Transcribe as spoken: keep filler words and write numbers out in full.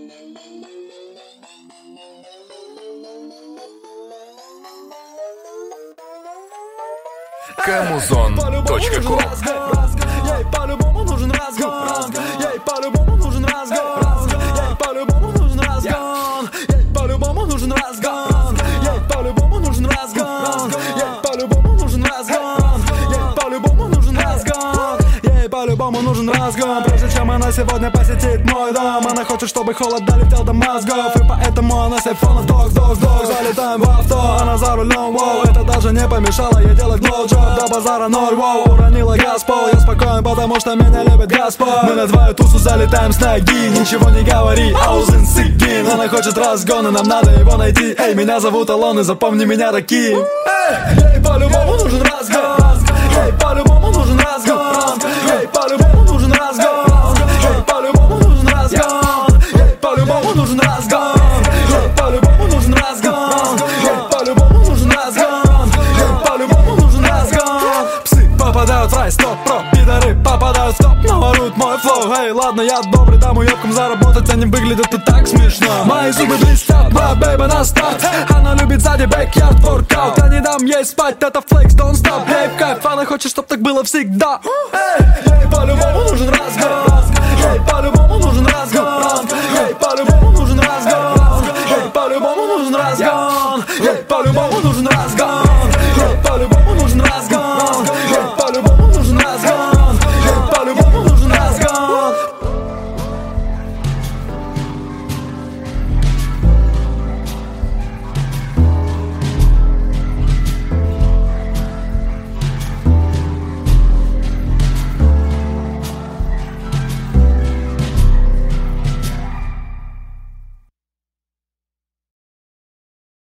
Камузон точка ком. Ей по-любому нужен разгон. Ей по-любому нужен разгон. Ей по-любому нужен разгон. Ей по-любому нужен разгон. Ей по-любому нужен разгон. Ей по-любому нужен разгон. Ей по-любому нужен разгон. Ей по-любому нужен разгон. Прежде чем она сегодня посетит мой дом, она хочет, чтобы холод долетел до мозгов, и поэтому она с айфона вдох-вдох-вдох. Залетаем в авто, она за рулем, воу. Это даже не помешало ей делать блоуджоп. До базара ноль, воу. Уронила газ пол, я спокоен, потому что меня любит Господь. Мы на твою тусу залетаем с ноги. Ничего не говори, аузин сыгин. Она хочет разгона, нам надо его найти. Эй, меня зовут Алон, и запомни меня таким. Эй, ей по-любому нужен разгон. Ей по-любому нужен разгон. Ей по-любому нужен разгон. Ей по-любому нужен разгон. Ей по-любому нужен разгон. Ей по-любому нужен разгон. Ей по-любому нужен разгон. Ей по-любому нужен разгон. Псы попадают в рай, стоп, про. Пидоры попадают в топ, но воруют мой флоу. Эй, ладно, я добрый, дам уёбкам заработать, они выглядят и так смешно. Мои зубы блестят, моя бэйба на старт. Она любит сзади бэк-ярд воркаут. Я не дам ей спать, это флекс, don't stop. Ей в кайф, она хочет, чтоб так было всегда. Эй, ей по-любому нужен разгон. Ей по-любому нужен разгон.